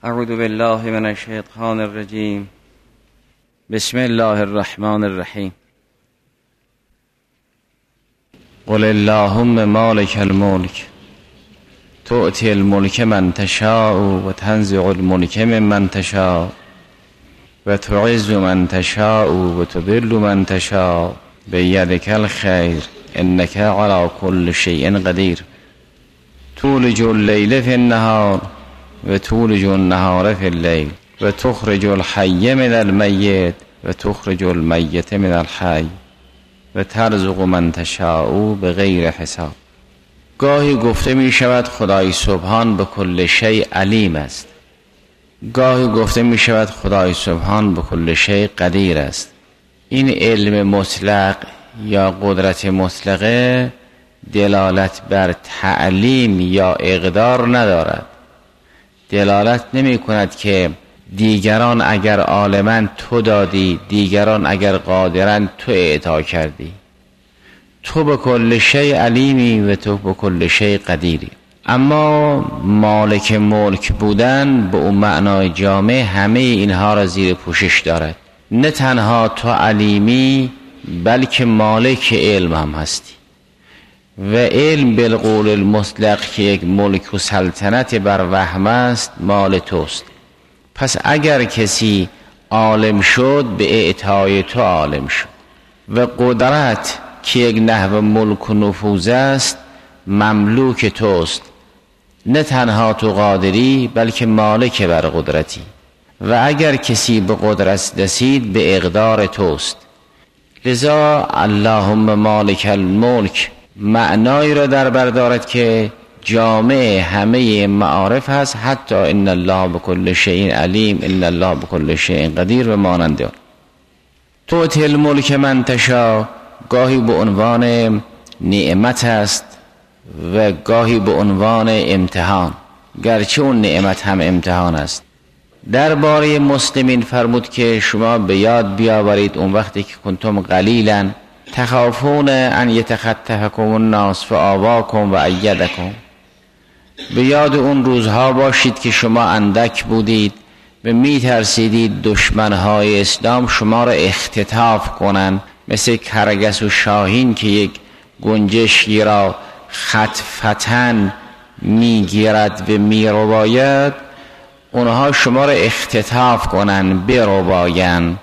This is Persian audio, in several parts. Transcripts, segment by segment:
اعوذ بالله من الشیطان الرجیم. بسم الله الرحمن الرحیم. قل اللهم مالک الملک تؤتی الملک من تشاء و تنزع الملک ممن تشاء و تعز من تشاء و تذل من تشاء بیدک الخیر انک علی کل شیء قدیر. تولج اللیل فی النهار و تولج النهار فی اللیل و تخرج الحی من المیت و تخرج المیت من الحی و ترزق من تشاء بغیر حساب. گاهی گفته می شود خدای سبحان به کل شیء علیم است، گاهی گفته می شود خدای سبحان به کل شیء قدیر است. این علم مطلق یا قدرت مطلقه دلالت بر تعلیم یا اقدار ندارد. دلالت نمی کند که دیگران اگر عالمند تو دادی، دیگران اگر قادرند تو اعطا کردی. تو به کل شیء علیمی و تو به کل شیء قدیری. اما مالک ملک بودن به اون معنای جامع همه اینها را زیر پوشش دارد. نه تنها تو علیمی بلکه مالک علم هم هستی و علم بالقول المطلق که یک ملک و سلطنت بر وهم است مال توست. پس اگر کسی عالم شد به اعطای تو عالم شد و قدرت که یک نحو ملک و نفوذ است مملوک توست. نه تنها تو قادری بلکه مالک بر قدرتی و اگر کسی به قدرت رسید به اقدار توست. لذا اللهم مالک الملک معنایی را در بر دارد که جامع همه معارف هست، حتی ان الله بكل شیء علیم، ان الله بكل شیء قدیر و مانند آن. تؤتی الملک من تشاء گاهی به عنوان نعمت است و گاهی به عنوان امتحان، گرچه اون نعمت هم امتحان است. درباره مسلمین فرمود که شما به یاد بیاورید اون وقتی که کنتم قلیلا تخافون ان یتخطفکم الناس فآواکم و ایدکم. به یاد اون روزها باشید که شما اندک بودید و می ترسیدید دشمنهای اسلام شما را اختطاف کنند، مثل کرگس و شاهین که یک گنجشکی را خطفتن می گیرد و می رباید، اونها شما را اختطاف کنند بربایند.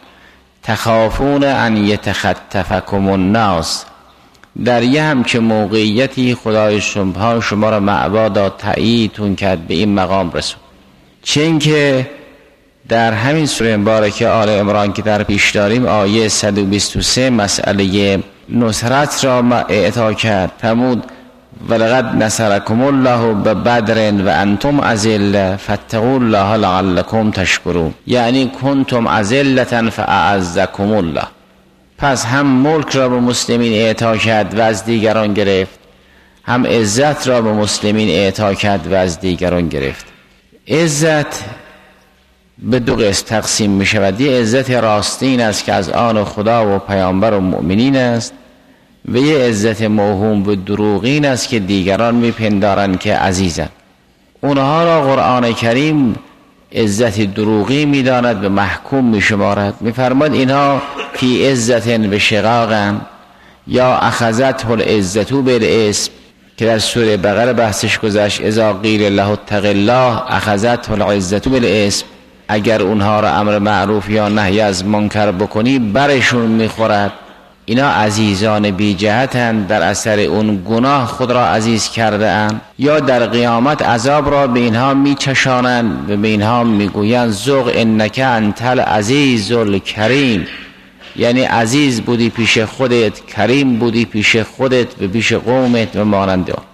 تخافون ان یتخطفکم الناس. در یه همچه موقعیتی خدای سبحان شما را معوا داد، تأییدتون کرد، به این مقام رسون. چون که در همین سوره مبارکه آل عمران که در پیش داریم آیه 123 مسئله نصرت را اعطا کرد. فرمود ولقد نصرکم الله ببدر و انتم اذله فاتقوا الله لعلکم تشکرون. یعنی کنتم اذلة فاعزکم الله. پس هم ملک را به مسلمین اعطا کرد و از دیگران گرفت، هم عزت را به مسلمین اعطا کرد و از دیگران گرفت. عزت به دو قسم تقسیم می شود. یه عزت راستین است که از آن خدا و پیامبر و مؤمنین است و یه عزت موهوم و دروغین است که دیگران میپندارند که عزیزند. اونها را قرآن کریم عزت دروغی میداند و محکوم میشمارد. میفرماد اینها فی عزت و شقاقن یا اخذته العزت بالاسم که در سوره بقره بحثش گذشت. اذا قیل له اتق الله اخذته العزت بالاسم. اگر اونها را امر معروف یا نهی از منکر بکنی برشون میخورد. اینا عزیزان بی جهتند، در اثر اون گناه خود را عزیز کرده اند. یا در قیامت عذاب را به اینها میچشانند و به اینها میگویند ذوق انک انت العزیز الکریم. یعنی عزیز بودی پیش خودت، کریم بودی پیش خودت و پیش قومت و مانند آن.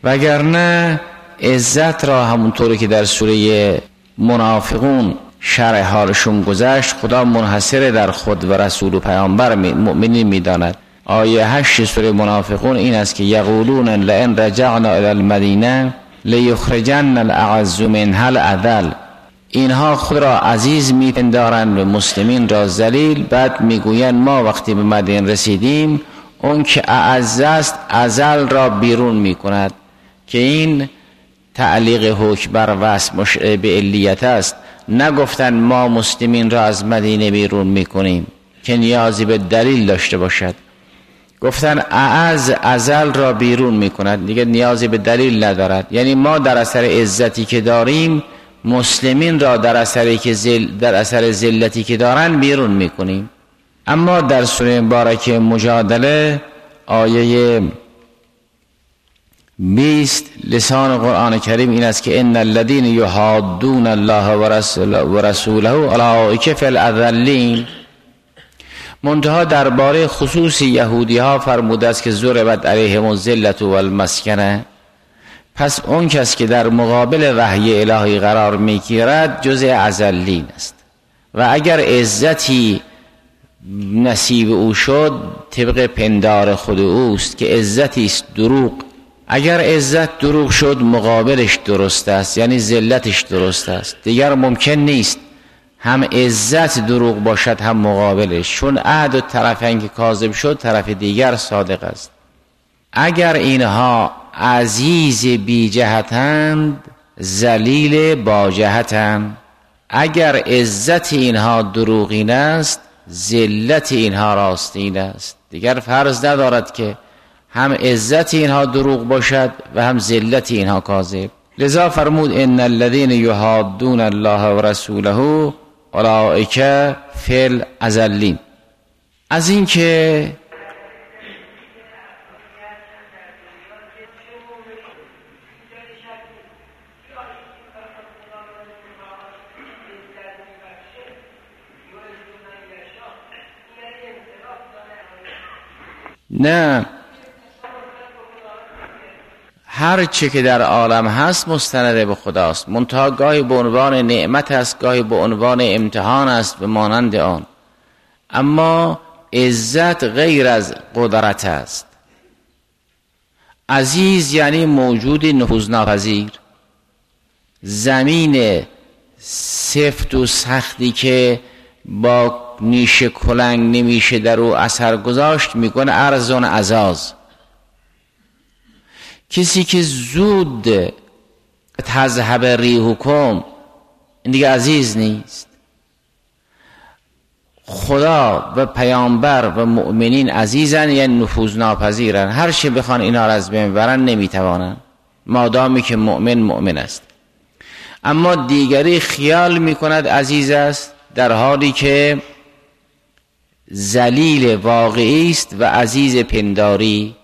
وگرنه عزت را همونطوری که در سوره منافقون شرح حالشون گذشت خدا منحصر در خود و رسول و پیامبر مؤمنین میداند. آیه 8 سوره منافقون این است که یقولون لئن رجعنا الی المدینه لیخرجن الاعز منها الاذل. اینها خود را عزیز میپندارند و مسلمین را ذلیل. بعد میگویند ما وقتی به مدینه رسیدیم اون که اعز است اذل را بیرون میکند، که این تعلیق حکم بر وصف مشعر به علیت است. نگفتن ما مسلمین را از مدینه بیرون میکنیم که نیازی به دلیل داشته باشد. گفتن اعز ازل را بیرون میکند، دیگه نیازی به دلیل ندارد. یعنی ما در اثر عزتی که داریم مسلمین را در اثر ذلتی که دارن بیرون میکنیم. اما در سوره مبارکه مجادله آیه 20 لسان قرآن کریم این است که ان الذين يحادون الله ورسوله اولئک فی الاذلین. منتها درباره خصوص یهودی ها فرموده است که ضربت علیهم الذلة والمسکنه. پس اون کس که در مقابل وحی الهی قرار میگیرد جزء اذلین است و اگر عزتی نصیب او شد طبق پندار خود اوست که عزتی است دروغ. اگر عزت دروغ شد مقابلش درست است، یعنی ذلتش درست است. دیگر ممکن نیست هم عزت دروغ باشد هم مقابلش، چون عهد و طرفین که کاذب شد طرف دیگر صادق است. اگر اینها عزیز بی جهتند ذلیل با جهتند. اگر عزت اینها دروغین است ذلت اینها راستین است. دیگر فرض ندارد که هم عزت اینها دروغ باشد و هم ذلت اینها کاذب. لذا فرمود ان الذين يحادون الله ورسوله اولئک فی الاذلین. از این که نه، هر چه که در عالم هست مستند به خداست، منتها گاهی به عنوان نعمت است، گاهی به عنوان امتحان است و مانند آن. اما عزت غیر از قدرت است. عزیز یعنی موجود نفوذناپذیر. زمین سفت و سختی که با نیش کلنگ نمیشه در او اثر گذاشت میکنه ارزان عزاز. کسی که زود تذهب ریحکم این دیگه عزیز نیست. خدا و پیامبر و مؤمنین عزیزن یعنی نفوذناپذیرن. هر چه بخوان اینا را از بین ببرن نمیتوانن مادامی که مؤمن است. اما دیگری خیال میکند عزیز است در حالی که ذلیل واقعی است و عزیز پنداری.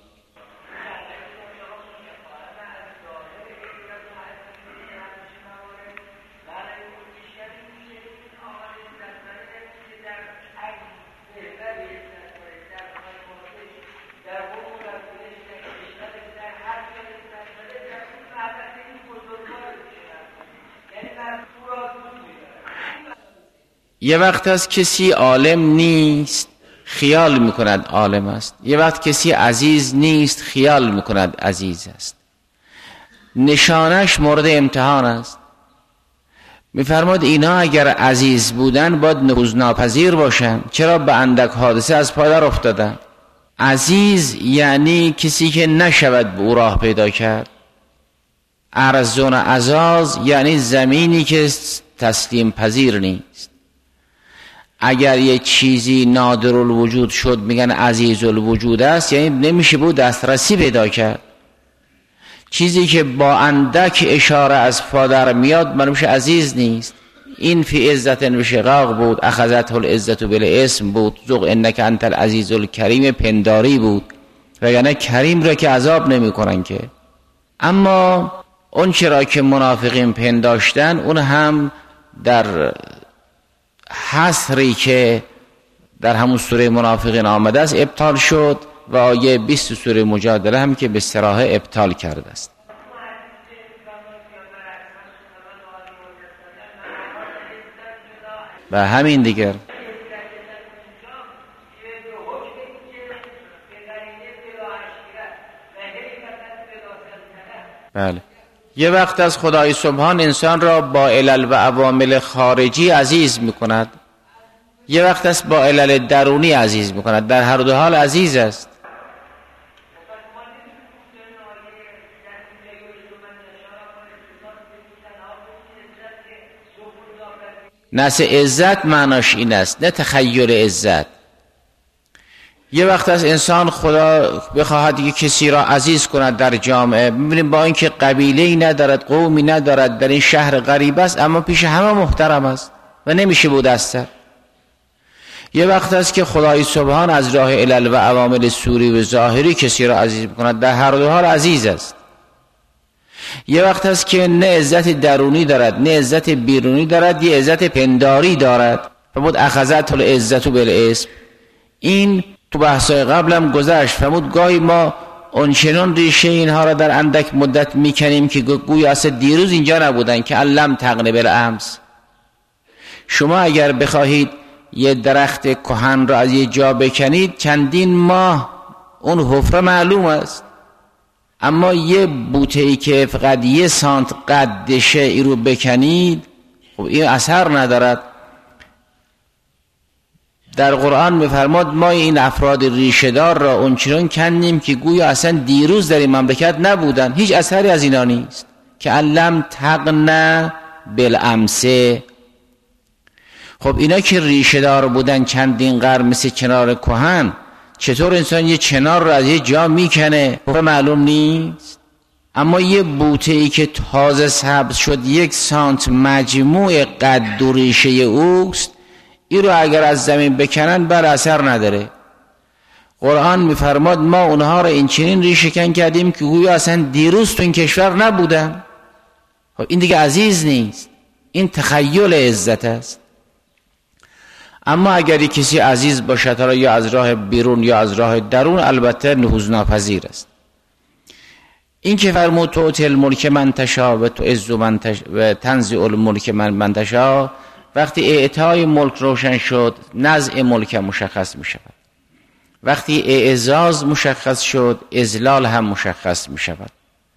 یه وقت از کسی عالم نیست خیال میکند عالم است، یه وقت کسی عزیز نیست خیال میکند عزیز است. نشانش مورد امتحان است. میفرماد اینا اگر عزیز بودن باید نفوذناپذیر باشن. چرا به اندک حادثه از پا در افتادن؟ عزیز یعنی کسی که نشود به او راه پیدا کرد. ارزون عزاز یعنی زمینی که تسلیم پذیر نیست. اگر یه چیزی نادر الوجود شد میگن عزیز الوجود است، یعنی نمیشه بود دسترسی پیدا کرد. چیزی که با اندک اشاره از پادر میاد منوش عزیز نیست. این فی عزت و شقاق بود، اخذته العزت بالاسم بود، ذوق انک انت العزیز الکریم پنداری بود، وگرنه کریم را که عذاب نمی کنن که. اما اون چرا که منافقین پنداشتن اون هم در حصری که در همون سوره منافقین آمده است ابطال شد و آیه 20 سوره مجادله هم که به صراحه ابطال کرده است. و همین دیگر بله، یه وقت از خدای سبحان انسان را با علل و عوامل خارجی عزیز میکند، یه وقت است با علل درونی عزیز میکند. در هر دو حال عزیز است. نفس عزت معناش این است، نه تخیل عزت. یه وقت از انسان خدا بخواهد که کسی را عزیز کند در جامعه، ببینیم با اینکه قبیله‌ای ندارد، قومی ندارد، در این شهر غریب است، اما پیش همه محترم است و نمیشه بود دستر. یه وقت است که خدای سبحان از راه علل و عوامل سوری و ظاهری کسی را عزیز می‌کند، در هر دو حال عزیز است. یه وقت است که نه عزت درونی دارد نه عزت بیرونی دارد، یه عزت پنداری دارد. فرمود اخذت العزت بالاسم. این تو بحثای قبلم گذشت. فرمود گاهی ما اونچنان ریشه اینها را در اندک مدت میکنیم که گویا اصلا دیروز اینجا نبودن، که علم تغنی بالامس. شما اگر بخواهید یه درخت کهن را از یه جا بکنید، چندین ماه اون حفره معلوم است، اما یه بوته‌ای که فقط 1 سانت قدشه ای رو بکنید، خب این اثر ندارد. در قرآن می‌فرماد ما این افراد ریشه‌دار را اونچنان کندیم که گویا اصلا دیروز در این مملکت نبودن، هیچ اثری از اینا نیست. که علم تغنی بالامس. خب اینا که ریشه‌دار بودن چندین قرن مثل چنار کهن، چطور انسان یه چنار رو از یه جا میکنه؟ خب معلوم نیست. اما یه بوته‌ای که تازه سبز شد 1 سانت مجموع قد و ریشه اوست، این رو اگر از زمین بکنن بر اثر نداره. قرآن میفرماد ما اونها رو این چنین ریشه کن کردیم که گویا اصلا دیروز تو این کشور نبودن. خب این دیگه عزیز نیست، این تخیل عزت است. اما اگر کسی عزیز باشد، حالا یا از راه بیرون یا از راه درون، البته نفوذ ناپذیر است. این که فرمود تؤتی الملک من تشاء و تعز من تشاء و تنزع الملک من تشاء، وقتی اعطای ملک روشن شد، نزع ملک مشخص می شود. وقتی اعزاز مشخص شد، اذلال هم مشخص می شود.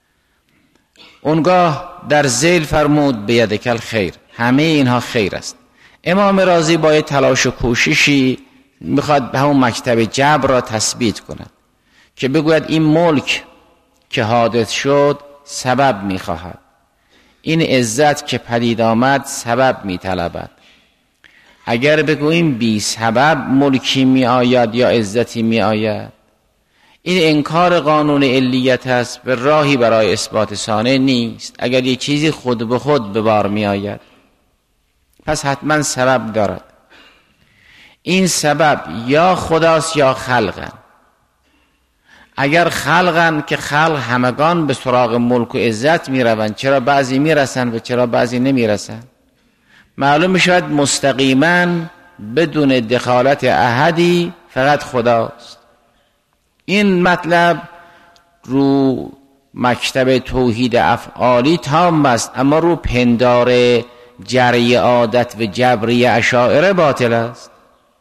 اونگاه در ذیل فرمود بیدک الخیر، همه اینها خیر است. امام رازی با تلاش و کوششی میخواد به همون مکتب جبر را تثبیت کند که بگوید این ملک که حادث شد سبب میخواهد، این عزت که پدید آمد سبب میطلبد. اگر بگوییم بی سبب ملکی می آید یا عزتی می آید، این انکار قانون علیت است، به راهی برای اثبات ثانه نیست. اگر یک چیزی خود به خود به بار می آید، پس حتما سبب دارد. این سبب یا خداست یا خلقن. اگر خلقن که خلق همگان به سراغ ملک و عزت می روند، چرا بعضی می رسند و چرا بعضی نمی رسند؟ معلوم می شود مستقیما بدون دخالت احدی فقط خداست. این مطلب رو مکتب توحید افعالی تام است، اما رو پندار جری عادت و جبری اشاعره باطل است.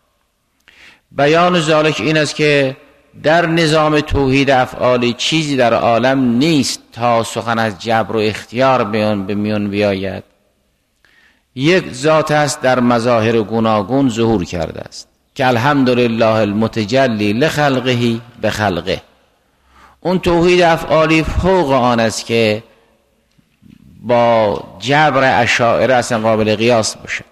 بیان ذالک این است که در نظام توحید افعالی چیزی در عالم نیست تا سخن از جبر و اختیار به میون بیاید. یک ذات است در مظاهر گوناگون ظهور کرده است که الحمدلله المتجلی لخلقه بخلقه. اون توحید افعالی فوق آن است که با جبر اشاعره اصلا قابل قیاس باشد.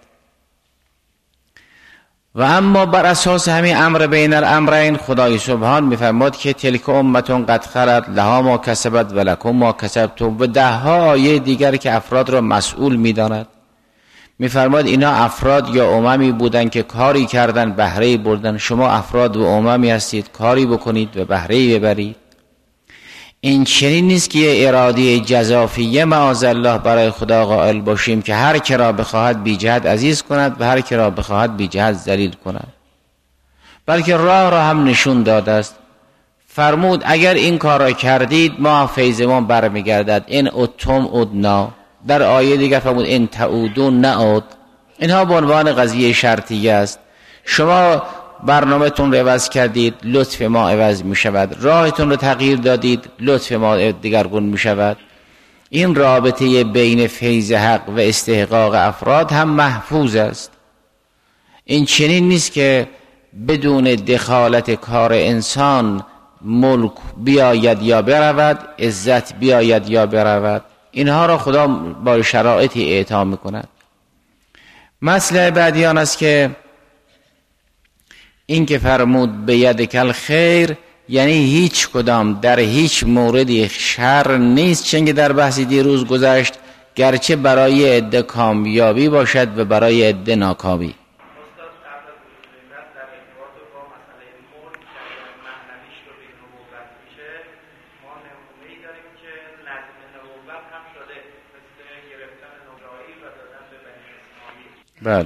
و اما بر اساس همین امر بین الامرین، خدای سبحان میفرماد که تلک امتون قد خلت لها ما کسبت و لکم ما کسبتم، و 10 آیه دیگر که افراد را مسئول میداند. میفرماد اینا افراد یا اممی بودن که کاری کردن بهره بردن، شما افراد و اممی هستید، کاری بکنید و بهره ببرید. این چنین نیست که یه اراده جزافیه معاذالله برای خدا قائل باشیم که هر کی را بخواهد بی جهت عزیز کند و هر کی را بخواهد بی جهت ذلیل کند، بلکه راه را هم نشون داده است. فرمود اگر این کار را کردید ما فیضمان برمیگردد، این اتم ادنا. در آیه دیگر فرمود این تعودون نعود. اینها به عنوان قضیه شرطیه است. شما برنامه‌تون رو عوض کردید، لطف ما عوض می شود. راهتون رو تغییر دادید، لطف ما دیگرگون می شود. این رابطه بین فیض حق و استحقاق افراد هم محفوظ است. این چنین نیست که بدون دخالت کار انسان ملک بیاید یا برود، عزت بیاید یا برود. اینها را خدا با شرایطی اعطا می کند. مسئله بعدی آن است که این که فرمود به یدکل خیر، یعنی هیچ کدام در هیچ موردی شر نیست، چنگه در بحثی دیروز گذشت، گرچه برای عده کامیابی باشد و برای عده ناکامی. بله.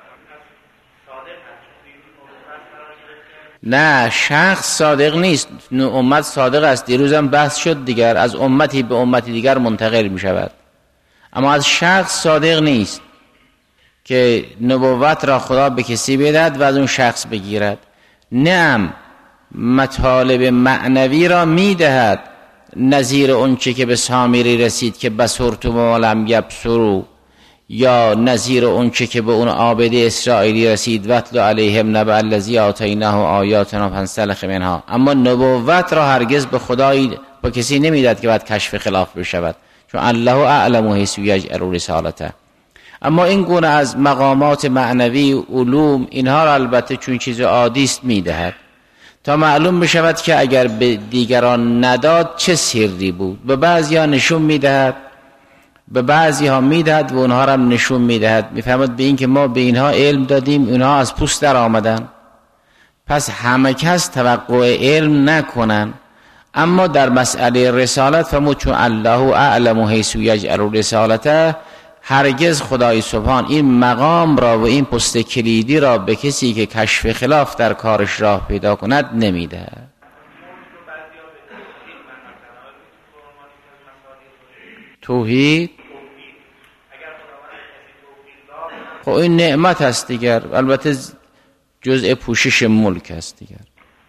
نه، شخص صادق نیست، امت صادق است. دیروزم بحث شد دیگر، از امتی به امتی دیگر منتقل می شود، اما از شخص صادق نیست که نبوت را خدا به کسی بدهد و از اون شخص بگیرد. نعم، مطالب معنوی را می دهد، نظیر اون چه که به سامری رسید که بصرت ما لم یبصروا، یا نظیر اون چه که به اون عابد اسرائیلی رسید واتل علیهم نبأ الذی آتیناه آیاتنا فانسلخ منها. اما نبوت را هرگز به خدایی با کسی نمیداد که بعد کشف خلاف بشود، چون الله اعلم حیث یجعل رسالته. اما این گونه از مقامات معنوی، علوم، اینها را البته چون چیز عادی است میدهد تا معلوم بشود که اگر به دیگران نداد چه سری بود. به بعضی‌ها نشون میدهد، به بعضی ها میدهد و اونها را هم نشون میدهد. میفهمد به این که ما به اینها علم دادیم، اونها از پوست در آمدن، پس همه کس توقع علم نکنن. اما در مسئله رسالت فرمود چون الله اعلم حیث یجعل رسالته، هرگز خدای سبحان این مقام را و این پست کلیدی را به کسی که کشف خلاف در کارش راه پیدا کند نمیدهد. توحید خب این نعمت هست دیگر، البته جزء پوشش ملک هست دیگر.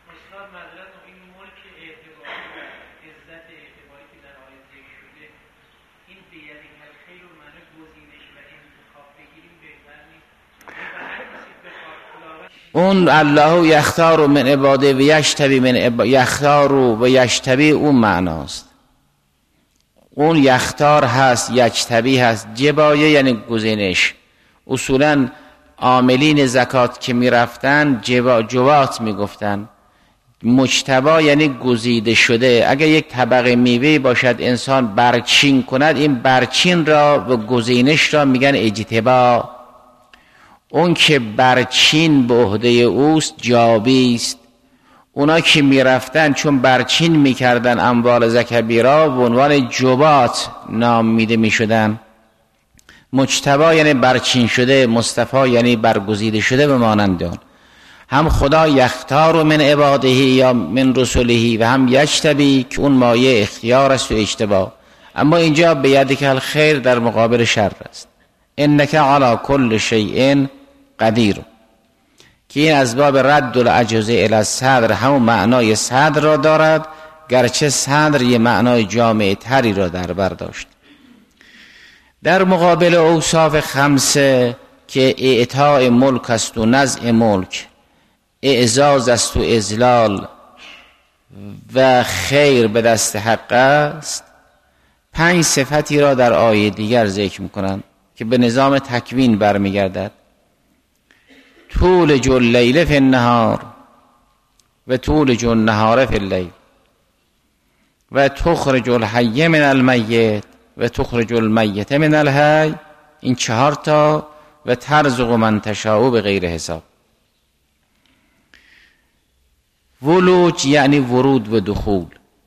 اون الله یختار من عباده و یجتبی من یختار و یجتبی اون معناست. اون یختار هست، یجتبی هست. جبایه یعنی گزینش. اصولا عاملین زکات که می رفتن جوات می گفتن. مجتبا یعنی گزیده شده. اگر یک طبق میوه باشد انسان برچین کند، این برچین را و گزینش را میگن اجتبا. اون که برچین به عهده اوست جابی است. اونا که میرفتن چون برچین میکردن اموال زکبی را به عنوان جبات نام میده میشدن. مجتبا یعنی برچین شده، مصطفی یعنی برگزیده شده به مانند آن. هم خدا یختار من عباده یا من رسوله و هم یجتبی که اون مایه اختیار است و اجتبا. اما اینجا به یدک خیر در مقابل شر است. انک علی کل شیء قدیر، که این از باب رد العجز الی الصدر همون معنای صدر را دارد، گرچه صدر یه معنای جامع تری را در بر داشت. در مقابل اوصاف خمسه که اعطاء ملک است و نزع ملک، اعزاز است و اذلال و خیر به دست حق است، 5 صفتی را در آیه دیگر ذکر می‌کنند که به نظام تکوین برمیگردد. تولج اللیل فی النهار و تولج النهار فی اللیل و تخرج الحی من المیت و تخرج المیت من الحی. این 4 تا. و ترزق من تشاء به غیر حساب. ولوج یعنی ورود و دخول.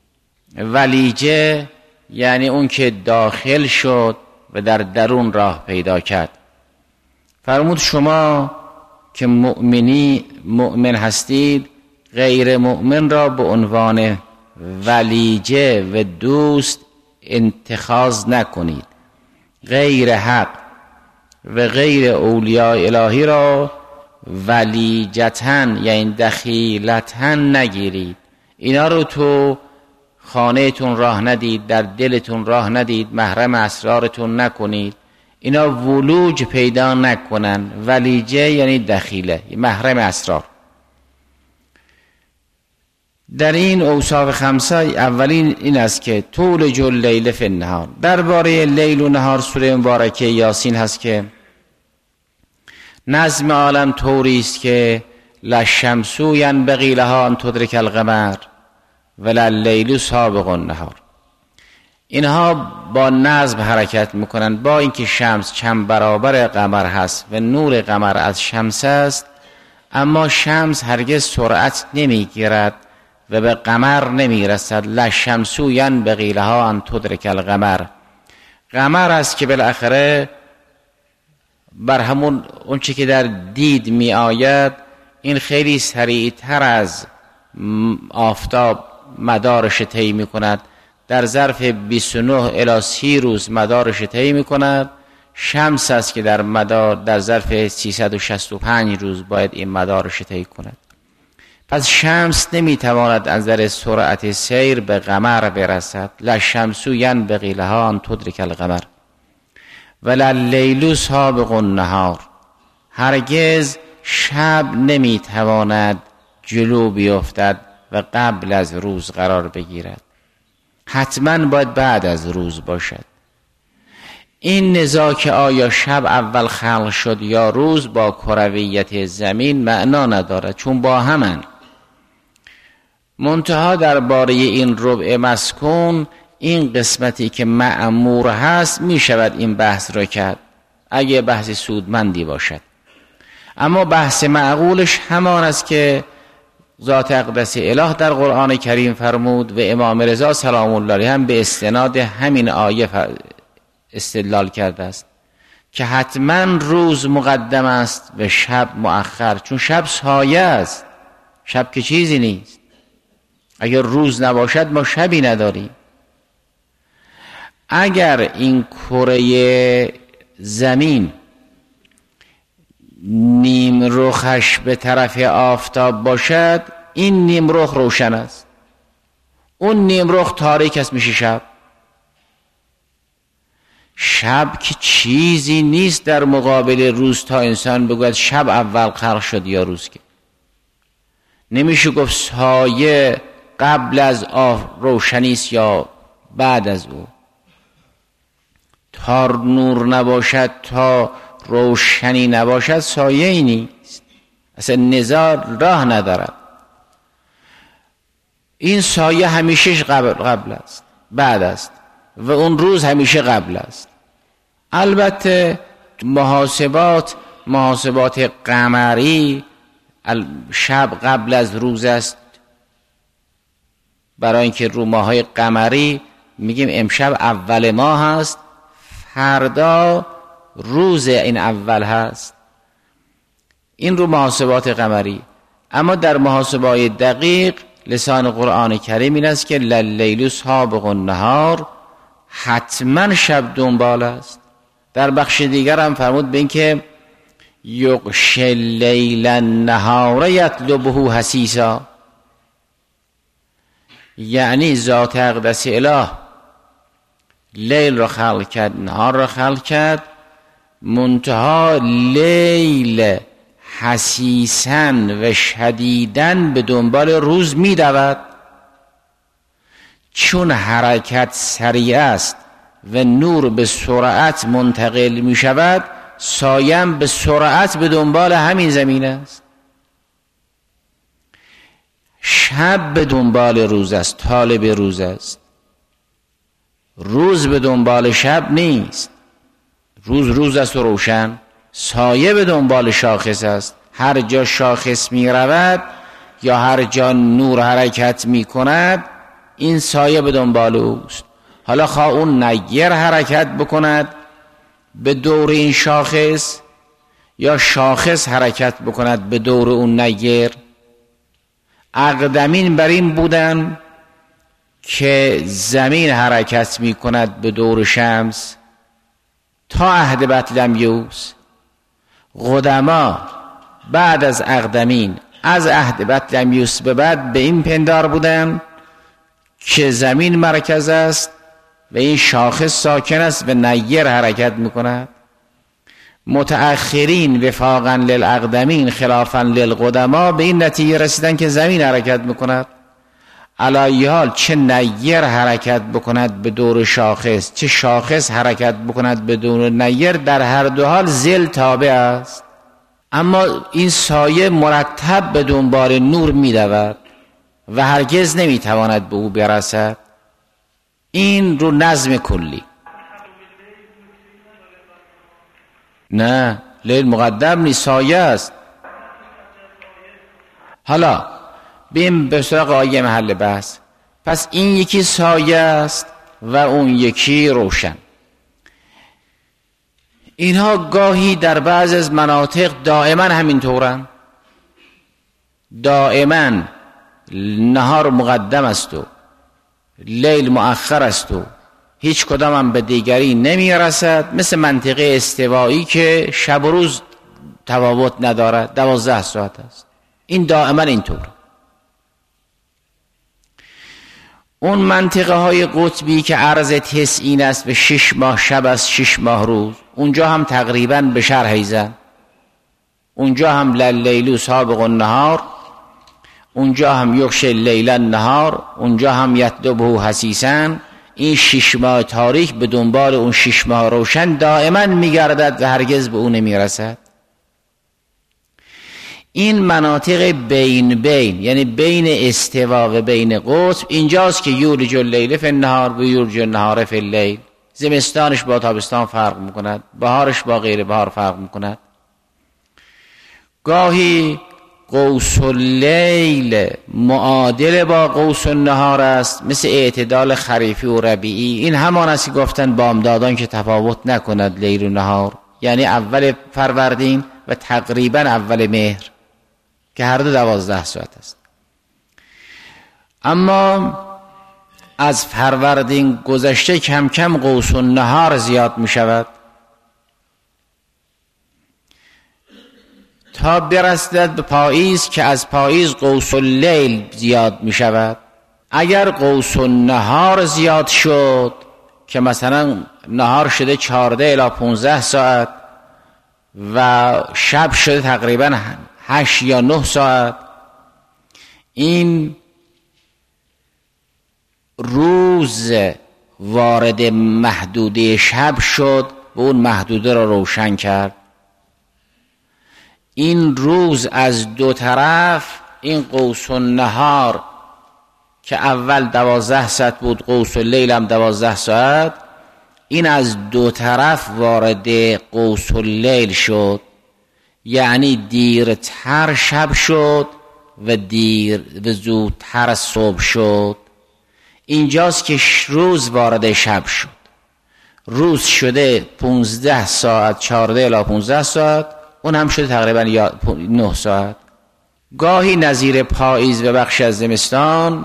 ولیجه یعنی اون که داخل شد و در درون راه پیدا کرد. فرمود شما که مؤمن هستید غیر مؤمن را به عنوان ولیجه و دوست اتخاذ نکنید. غیر حق و غیر اولیاء الهی را ولیجتن یعنی دخیلتن نگیرید. اینا رو تو خانهتون راه ندید، در دلتون راه ندید، محرم اسرارتون نکنید. اینا ولوج پیدا نکنن. ولیجه یعنی دخیله، محرم اسرار. در این اوصاف خمسه اولین این است که تولج اللیل فی النهار. درباره لیل و نهار سوره مبارکه یاسین هست که نظم عالم طوری است که لا شمس ینبغی لها ان تدرک القمر ولا اللیل سابق النهار. اینها با نظم حرکت میکنند، با اینکه شمس چند برابر قمر هست و نور قمر از شمس است، اما شمس هرگز سرعت نمیگیرد و به قمر نمیرسد. لا شمس ینبغی لها ان تدرک القمر. قمر است که بالاخره بر همون اون چی که در دید می آید، این خیلی سریعتر از آفتاب مدارش طی می کند. در ظرف 29 الی 30 روز مدارش طی می کند. شمس است که در ظرف 365 روز باید این مدارش طی کند. پس شمس نمی تواند از نظر سرعت سیر به قمر برسد. لا شمس ینبغی لها ان تدرک القمر ولا اللیل سابق النهار. هرگز شب نمی تواند جلو بیفتد و قبل از روز قرار بگیرد، حتما باید بعد از روز باشد. این نزاع که آیا شب اول خلق شد یا روز با کرویت زمین معنا ندارد، چون با همن. منتها درباره این ربع مسکون، این قسمتی که مأمور هست می شود این بحث را کرد اگه بحث سودمندی باشد. اما بحث معقولش همان است که ذات اقدس اله در قرآن کریم فرمود و امام رضا سلام الله علیه هم به استناد همین آیه استدلال کرده است که حتما روز مقدم است و شب مؤخر، چون شب سایه است، شب که چیزی نیست. اگر روز نباشد ما شبی نداریم. اگر این کره زمین نیم رخش به طرف آفتاب باشد، این نیم رخ روشن است، اون نیم رخ تاریک است، میشه شب. شب که چیزی نیست در مقابل روز تا انسان بگوید شب اول خلق شد یا روز. که نمیشه گفت سایه قبل از روشنی است یا بعد از او. تا نور نباشد، تا روشنی نباشد، سایه ای نیست، اصلا نزاع راه ندارد. این سایه همیشه قبل است، بعد است، و اون روز همیشه قبل است. البته محاسبات قمری، شب قبل از روز است، برای اینکه رو ماهای قمری میگیم امشب اول ماه هست، فردا روز این اول هست. این رو محاسبات قمری. اما در محاسبات دقیق لسان قرآن کریم این است که للیل سابق النهار، حتما شب دنبال است. در بخش دیگر هم فرمود به این که یغشی اللیل النهار یطلبه حثیثا، یعنی ذات اقدس اله لیل را خلق کرد، نهار را خلق کرد، منتها لیل حسیساً و شدیداً به دنبال روز می دود. چون حرکت سریع است و نور به سرعت منتقل می شود، سایم به سرعت به دنبال همین زمین است. شب به دنبال روز است، طالب روز است. روز به دنبال شب نیست. روز است و روشن. سایه به دنبال شاخص است. هر جا شاخص می رود یا هر جا نور حرکت می کند، این سایه به دنبال اوست. حالا خواه اون نیر حرکت بکند به دور این شاخص یا شاخص حرکت بکند به دور اون نیر. اقدمین بر این بودن که زمین حرکت می کند به دور شمس تا عهد بطلمیوس. قدما بعد از اقدمین، از عهد بطلمیوس به بعد به این پندار بودن که زمین مرکز است و این شاخص ساکن است و نیر حرکت می کند. متأخرین وفاقا للاقدمین خلافا للقدما به این نتیجه رسیدن که زمین حرکت میکند. علی حال چه نیر حرکت بکند به دور شاخص، چه شاخص حرکت بکند به دور نیر، در هر دو حال ظل تابع است. اما این سایه مرتب به دنبال نور می‌دود و هرگز نمیتواند به او برسد. این رو نظم کلی. نه، لیل مقدم نیست، سایه است. حالا بیم به سراغ آیه محل بحث. پس این یکی سایه است و اون یکی روشن. اینها گاهی در بعض از مناطق دائما همینطورن. دائما نهار مقدم است و لیل مؤخر است و هیچ کدام هم به دیگری نمی رسد، مثل منطقه استوایی که شب و روز تفاوت ندارد، 12 ساعت است. این دائما اینطور. اون منطقه های قطبی که عرض تسعین است و 6 ماه شب است، 6 ماه روز، اونجا هم تقریبا به شرح زن. اونجا هم لیل سابق النهار، اونجا هم یغشی اللیل النهار، اونجا هم یطلبه حثیثا. این 6 ماه تاریک به دنبال اون 6 ماه روشن دائما میگردد و هرگز به اون نمیرسد. این مناطق بین یعنی بین استوا و بین قطب، اینجاست که یولج اللیل فی النهار و یولج النهار فی اللیل. زمستانش با تابستان فرق میکند، بهارش با غیر بهار فرق میکند. گاهی قوس اللیل معادل با قوس النهار است، مثل اعتدال خریفی و ربیعی. این همان است که گفتن بامدادان که تفاوت نکند لیل و نهار، یعنی اول فروردین و تقریبا اول مهر که هر دو 12 ساعت است. اما از فروردین گذشته کم کم قوس النهار زیاد می شود تا برسد به پاییز که از پاییز قوس اللیل زیاد می شود. اگر قوس النهار زیاد شد که مثلا نهار شده 14 الی 15 ساعت و شب شده تقریبا 8 یا 9 ساعت، این روز وارد محدوده شب شد و اون محدوده را روشن کرد. این روز از دو طرف، این قوس النهار که اول 12 ساعت بود، قوس اللیل هم 12 ساعت، این از دو طرف وارد قوس اللیل شد، یعنی دیرتر شب شد و زودتر صبح شد. اینجاست که روز وارد شب شد. روز شده 15 ساعت، 14 الی 15 ساعت، اون هم شده تقریبا 9 ساعت. گاهی نظیر پاییز و بخش از زمستان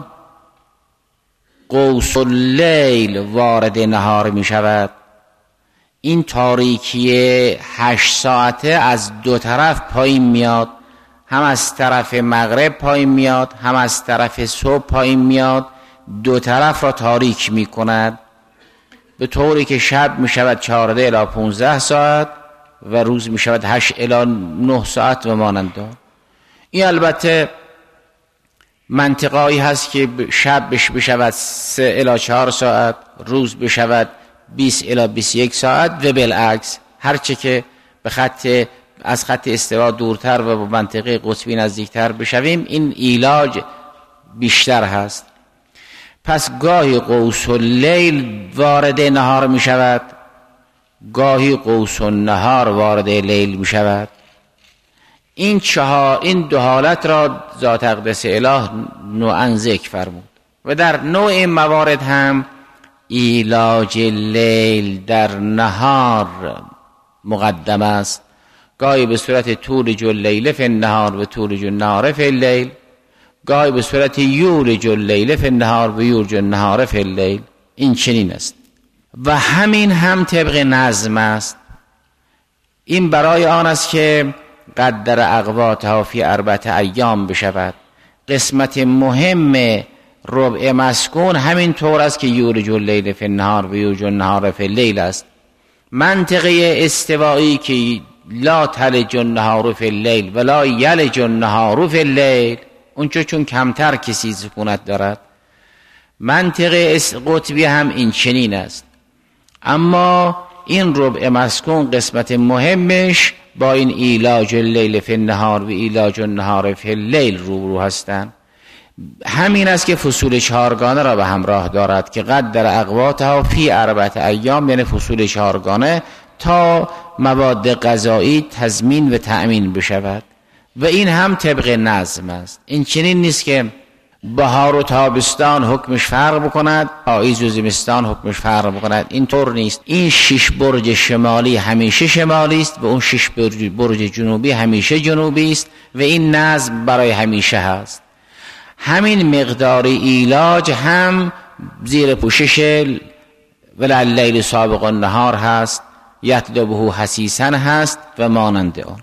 قوس اللیل وارد نهار می شود. این تاریکی 8 ساعته از دو طرف پایین میاد، هم از طرف مغرب پایین میاد، هم از طرف صبح پایین میاد، دو طرف را تاریک می کند، به طوری که شب می شود 14 الی 15 ساعت و روز می شود 8 الی 9 ساعت و مانند. این البته منطقه‌ای هست که شب بشود 3 الی 4 ساعت، روز بشود 20 الی 21 ساعت و بالعکس. هرچه که به از خط استوا دورتر و به منطقه قطبی نزدیکتر بشویم، این ایلاج بیشتر هست. پس گاهی قوس اللیل وارد نهار می شود، گاهی قوس النهار وارد لیل می شود. این دو حالت را ذات اقدس اله نوعا ذکر فرمود. و در نوع این موارد هم ایلاج لیل در نهار مقدم است، گاهی به صورت تولج اللیل فی النهار و تولج النهار فی اللیل، گاهی به صورت یولج اللیل فی النهار و یولج النهار فی اللیل. این چنین است و همین هم طبق نظم است. این برای آن است که قدر اقواتها فی 4 ایام بشود. قسمت مهم ربع مسکون همین طور است که یولج اللیل فی النهار و یولج النهار فی اللیل است. منطقه استوایی که لا تلج النهار فی اللیل ولا یلج النهار فی اللیل، اونجا چون کمتر کسی سکونت دارد. منطقه قطبی هم این چنین است. اما این ربع مسکون قسمت مهمش با این ایلاج اللیل فی النهار و ایلاج النهار فی اللیل روبرو هستند. همین است که فصول چهارگانه را به همراه دارد که قدر اقواتها فی 4 ایام، یعنی فصول چهارگانه تا مواد غذایی تضمین و تأمین بشود و این هم طبق نظم است. این چنین نیست که بهار و تابستان حکمش فرق بکند، پاییز و زمستان حکمش فرق بکند. این طور نیست. این 6 برج شمالی همیشه شمالی است و اون 6 برج جنوبی همیشه جنوبی است و این نظم برای همیشه هست. همین مقدار ایلاج هم زیر پوشش ولللیل سابق النهار هست، یطلبه حثیثا هست و مانند آن.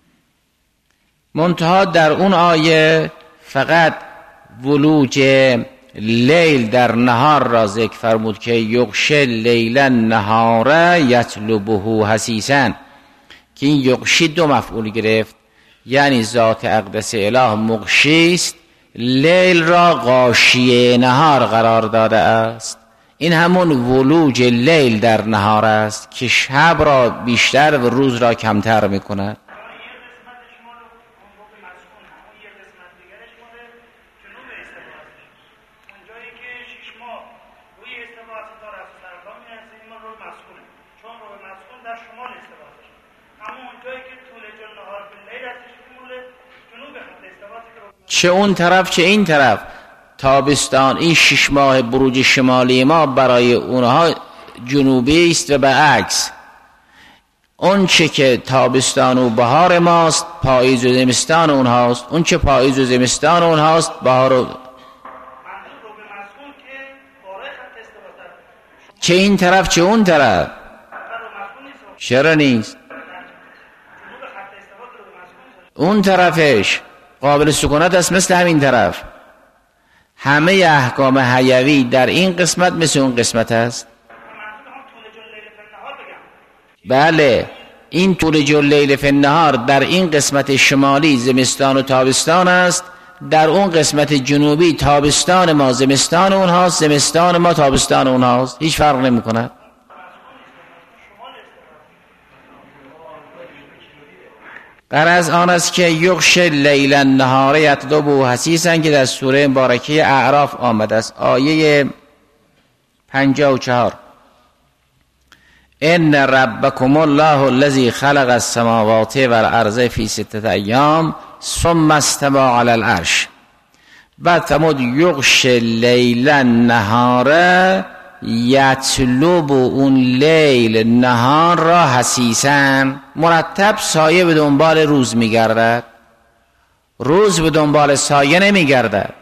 منتها در اون آیه فقط ولوج لیل در نهار را ذکر فرمود که یغشی لیل النهار یطلبه حثیثا، که این یغشی 2 مفعول گرفت، یعنی ذات اقدس اله مغشی است، لیل را غاشیه نهار قرار داده است. این همون ولوج لیل در نهار است که شب را بیشتر و روز را کمتر می کند. چه اون طرف چه این طرف تابستان، این 6 ماه بروج شمالی ما برای اونها جنوبی است و برعکس. اون چه که تابستان و بهار ماست پاییز و زمستان اونهاست، اون چه پاییز و زمستان اونهاست بهار و چه این طرف چه اون طرف. چرا نیست؟ اون طرفش قابل سکونت است مثل همین طرف. همه احکام حیوی در این قسمت مثل اون قسمت است. بله، این تولج اللیل فی النهار در این قسمت شمالی زمستان و تابستان است، در اون قسمت جنوبی تابستان ما زمستان اونهاست، زمستان ما تابستان اونهاست. هیچ فرق نمی کند. غرض آن است که یغشی لیل النهار یطلبه حثیثا که در سوره مبارکه اعراف آمده است، آیه 54. ان ربکم الله الذی خلق السماوات والارض فی 6 ایام ثم استوى علی العرش. بعد فرمود یغشی لیل النهار یطلب اون لیل نهار را حثیثا، مرتب سایه به دنبال روز میگردد، روز به دنبال سایه نمیگردد.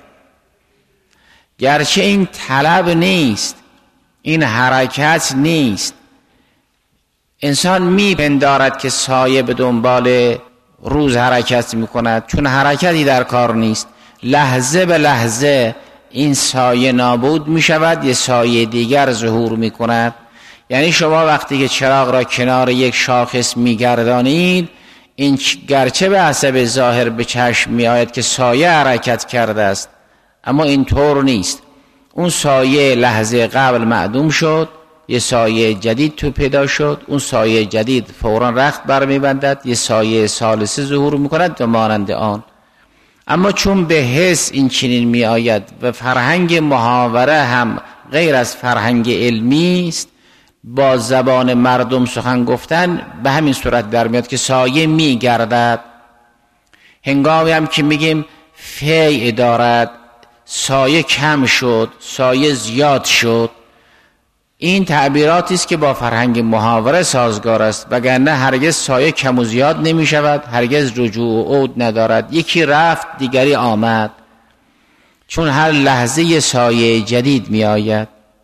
گرچه این طلب نیست، این حرکت نیست، انسان میپندارد که سایه به دنبال روز حرکت میکند، چون حرکتی در کار نیست. لحظه به لحظه این سایه نابود می شود، یه سایه دیگر ظهور می کند. یعنی شما وقتی که چراغ را کنار یک شاخص می گردانید، این گرچه به حسب ظاهر به چشم می آید که سایه حرکت کرده است، اما این طور نیست. اون سایه لحظه قبل معدوم شد، یه سایه جدید تو پیدا شد، اون سایه جدید فوراً رخت برمی بندد، یه سایه ثالثه ظهور می کند و مانند آن. اما چون به حس این چنین می آید و فرهنگ محاوره هم غیر از فرهنگ علمی است، با زبان مردم سخن گفتن به همین صورت در میاد که سایه می گردد. هنگامی هم که میگیم فیع دارد، سایه کم شد، سایه زیاد شد، این تعبیراتی است که با فرهنگ محاوره سازگار است، وگرنه هرگز سایه کم و زیاد نمی شود، هرگز رجوع و عود ندارد. یکی رفت دیگری آمد، چون هر لحظه یه سایه جدید می آید.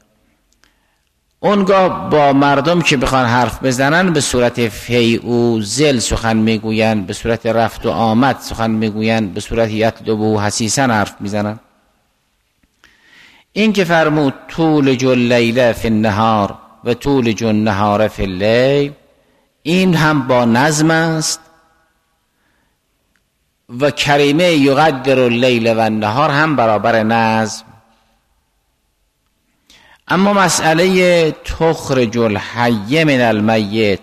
اونگاه با مردم که بخوان حرف بزنن به صورت فیع و زل سخن میگوین، به صورت رفت و آمد سخن میگوین، به صورت یطلبه حثیثا حرف میزنن. این که فرمود تولج اللیل فی النهار و تولج النهار فی اللیل، این هم با نظم است و کریمه یقدر اللیل و النهار هم برابر نظم. اما مسئله تخرج الحی من المیت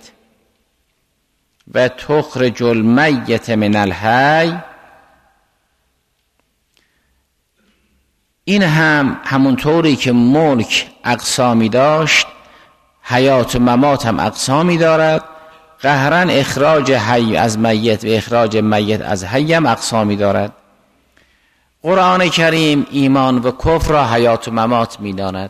و تخرج المیت من الحی، این هم همونطوری که ملک اقسامی داشت، حیات و ممات هم اقسامی دارد. قهرا اخراج حی از میت و اخراج میت از حی هم اقسامی دارد. قرآن کریم ایمان و کفر را حیات و ممات می داند.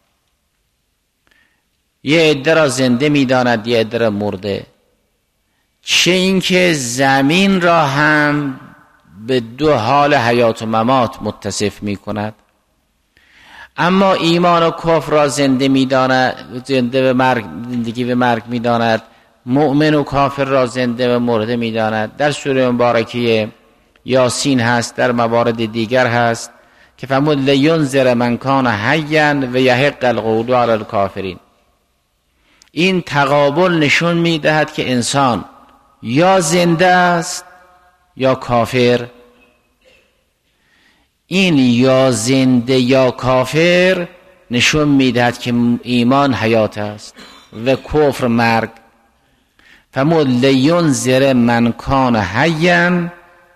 یه عده را زنده می داند، یه عده را مرده. چه اینکه زمین را هم به دو حال حیات و ممات متصف می کند. اما ایمان و کفر را زنده می داند، زندگی و مرگ می داند. مؤمن و کافر را زنده و مرده می داند. در سوره مبارکه یاسین هست، در موارد دیگر هست که فرمود لینذر من کان حیا و یحق القول علی الکافرین. این تقابل نشون می دهد که انسان یا زنده است یا کافر. این یا زنده یا کافر نشون می دهد که ایمان حیات است و کفر مرگ. فرمود لینذر من کان حیا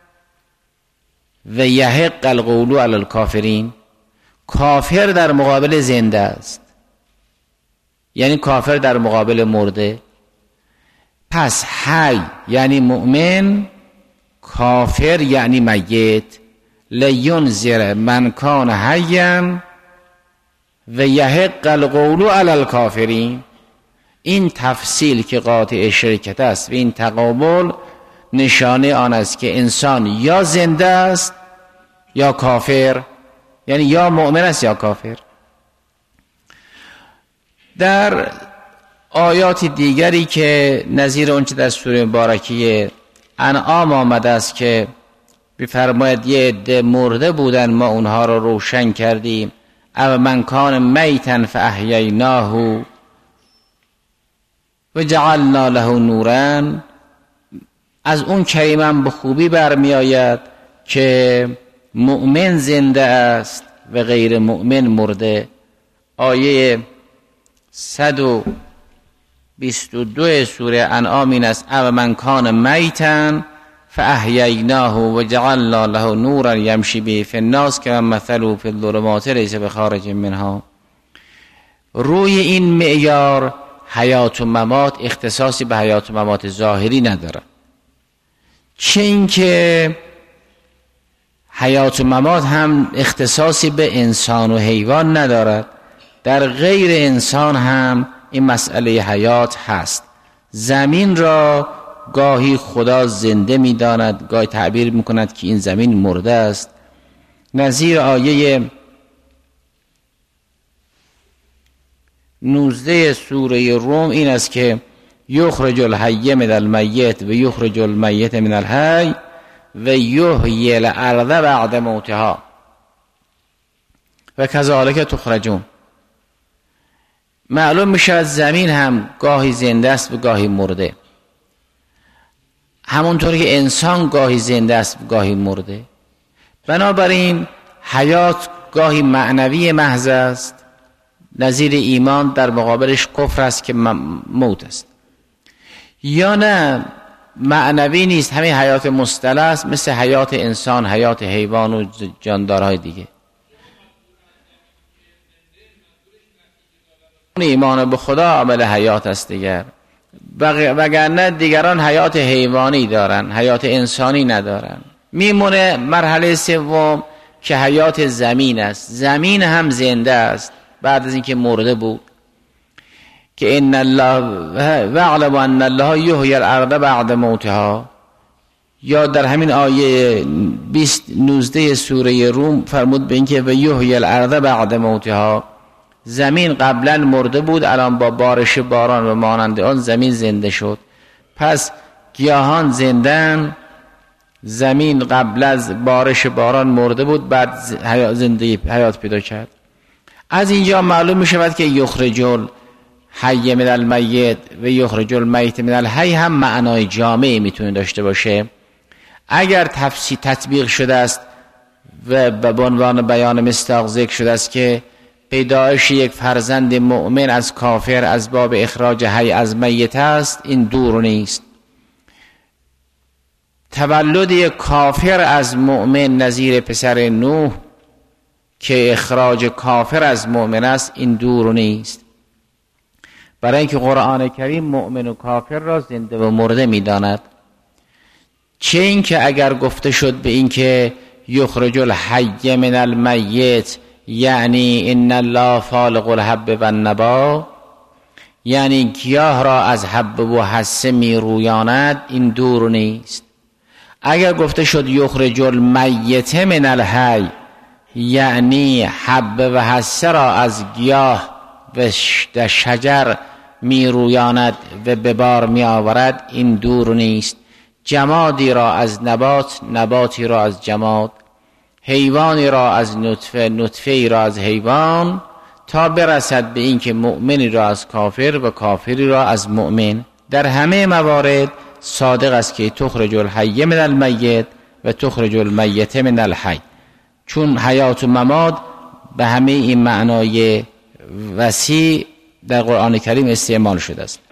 و یحق القول علی الکافرین. کافر در مقابل زنده است، یعنی کافر در مقابل مرده. پس حی یعنی مؤمن، کافر یعنی میت. لینذر من کان حیا و یحق القول علی الکافرین. این تفصیل که قاطع شرکت است و این تقابل نشانه آن است که انسان یا زنده است یا کافر، یعنی یا مؤمن است یا کافر. در آیات دیگری که نظیر اونچه در سوره مبارکه انعام آمده است که بفرماید یه عده مرده بودن ما اونها رو روشن کردیم، او من کان میتا فاحییناه و جعلنا له نورا. از اون کلمه به خوبی برمی آید که مؤمن زنده است و غیر مؤمن مرده. آیه 122 سوره انعام این است او من کان میتا فاحییناه و جعلنا له نورا یمشی به فی الناس که مثله فی الظلمات لیس بخارج منها. روی این معیار حیات و ممات اختصاصی به حیات و ممات ظاهری نداره، چه اینکه حیات و ممات هم اختصاصی به انسان و حیوان ندارد. در غیر انسان هم این مسئله حیات هست. زمین را گاهی خدا زنده می داند، گاهی تعبیر می کند که این زمین مرده است. نظیر آیه 19 سوره روم این است که یخرج الحی من المیت و یخرج المیت من الحی و یحیی الارض بعد موتها و کذالک تخرجون. معلوم میشه زمین هم گاهی زنده است و گاهی مرده، همونطور که انسان گاهی زنده است و گاهی مرده. بنابراین حیات گاهی معنوی محض است، نظیر ایمان در مقابلش کفر است که موت است، یا نه معنوی نیست، همین حیات مصطلح است، مثل حیات انسان، حیات حیوان و جاندارهای دیگه. ایمان به خدا عامل حیات است دیگر، وگرنه دیگران حیات حیوانی دارن، حیات انسانی ندارن. میمونه مرحله سوم که حیات زمین است. زمین هم زنده است بعد از اینکه مرده بود، که ان الله واعلم ان الله یحیی الارض بعد موتها. یا در همین آیه 19 سوره روم فرمود به اینکه و یحیی الارض بعد موتها. زمین قبلا مرده بود، الان با بارش باران و مانند آن زمین زنده شد. پس گیاهان زندن، زمین قبل از بارش باران مرده بود، بعد زندگی حیات پیدا کرد. از اینجا معلوم می شود که یخرج الحی من المیت و یخرج المیت من الحی هم معنای جامعی میتونه داشته باشه. اگر تطبیق شده است و به عنوان بیان مصداق ذکر شده است که پیدایش یک فرزند مؤمن از کافر از باب اخراج حی از میت است، این دور نیست. تولد یک کافر از مؤمن نظیر پسر نوح که اخراج کافر از مؤمن است، این دور نیست. برای اینکه قرآن کریم مؤمن و کافر را زنده و مرده می‌داند. چه این که اگر گفته شد به این که یخرج الحی من المیت، یعنی ان الله فالق الحب و النوا، یعنی گیاه را از حب و حسه می رویاند، این دور نیست. اگر گفته شد یخرج المیت من الحی، یعنی حب و حسه را از گیاه و شجر می رویاند و به بار می آورد، این دور نیست. جمادی را از نبات، نباتی را از جماد، حیوانی را از نطفه، نطفه‌ای را از حیوان، تا برسد به این که مؤمنی را از کافر و کافری را از مؤمن. در همه موارد صادق است که تخرج الحی من المیت و تخرج المیت من الحی، چون حیات و ممات به همه این معنای وسیع در قرآن کریم استعمال شده است.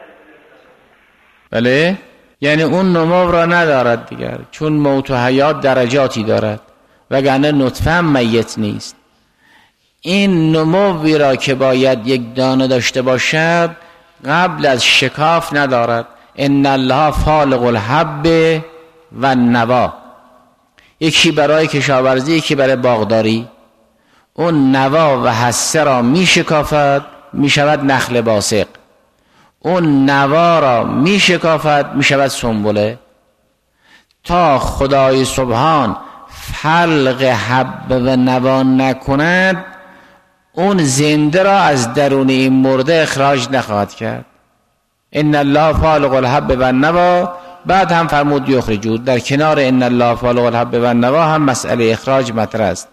بله، یعنی اون نمو را ندارد دیگر، چون موت و حیات درجاتی دارد، وگرنه نطفه هم میت نیست. این نموی را که باید یک دانه داشته باشد قبل از شکاف ندارد. ان الله فالق الحب و النوا، یکی برای کشاورزی، یکی برای باغداری. اون نوا و حسه را می شکافد، می شود نخل باسق. اون نوا را می شکافد، می شود سنبله. تا خدای سبحان فلق حب و نوا نکند، اون زنده را از درون این مرده اخراج نخواهد کرد. ان الله فالق الحب و النوا، بعد هم فرمود یخرجون. در کنار ان الله فالق الحب و النوا هم مسئله اخراج مطرح است.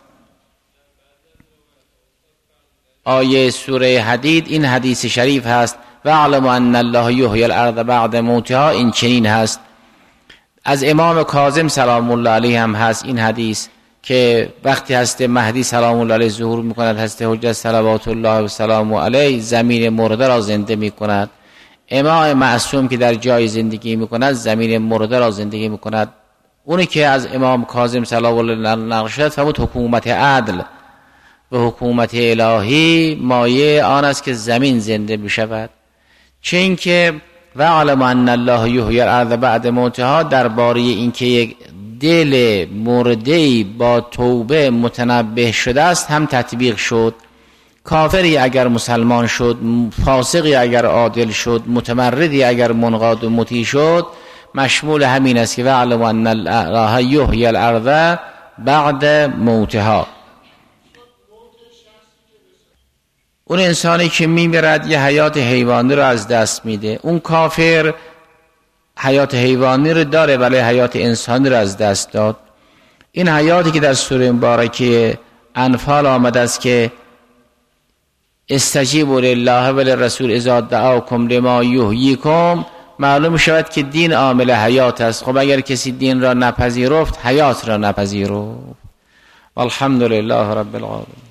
آیه سوره حدید این حدیث شریف هست: و اعلم ان الله یحیی الارض بعد موتها. این چنین هست. از امام کاظم سلام الله علیه هم هست این حدیث که وقتی هست مهدی سلام الله علیه ظهور میکند، هست حجت صلوات الله و سلام علیه زمین مرده را زنده میکند. امام معصوم که در جای زندگی میکند زمین مرده را زندگی میکند. اونی که از امام کاظم سلام الله نقل شد فرمود حکومت عدل و حکومت الهی مایه آن است که زمین زنده بشود. چه این که و علم ان الله یحیی الارض بعد موتها درباره این که یک دل مرده‌ای با توبه متنبه شده است هم تطبیق شد. کافری اگر مسلمان شد، فاسقی اگر عادل شد، متمردی اگر منقاد و مطیع شد، مشمول همین است که و علم ان الله یحیی الارض بعد موتها. اون انسانی که میمیرد یه حیات حیوانی رو از دست میده. اون کافر حیات حیوانی رو داره ولی حیات انسانی رو از دست داد. این حیاتی که در سوره مبارکه انفال آمده است که استجیبوا لله و للرسول اذا دعاکم لما یحییکم، معلوم شود که دین عامل حیات است. خب اگر کسی دین را نپذیرفت حیات را نپذیرفت. والحمد لله رب العالمین.